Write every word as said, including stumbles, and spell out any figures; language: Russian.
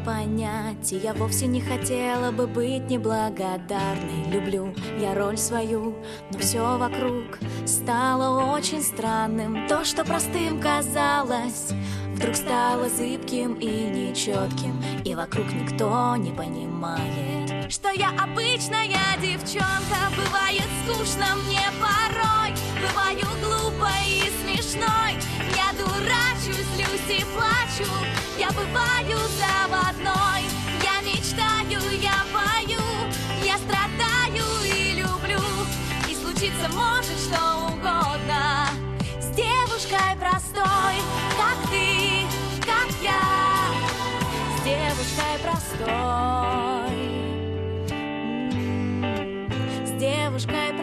понять, и я вовсе не хотела бы быть неблагодарной. Люблю я роль свою, но все вокруг стало очень странным. То, что простым казалось, вдруг стало зыбким и нечетким, и вокруг никто не понимает, что я обычная девчонка. Бывает скучно мне порой, бываю глупой и смешной. Я дурачусь, злюсь и плачу, я бываю заводной. Я мечтаю, я пою, я страдаю и люблю, и случиться может что угодно с девушкой простой, как ты, как я, с девушкой простой, с девушкой простой.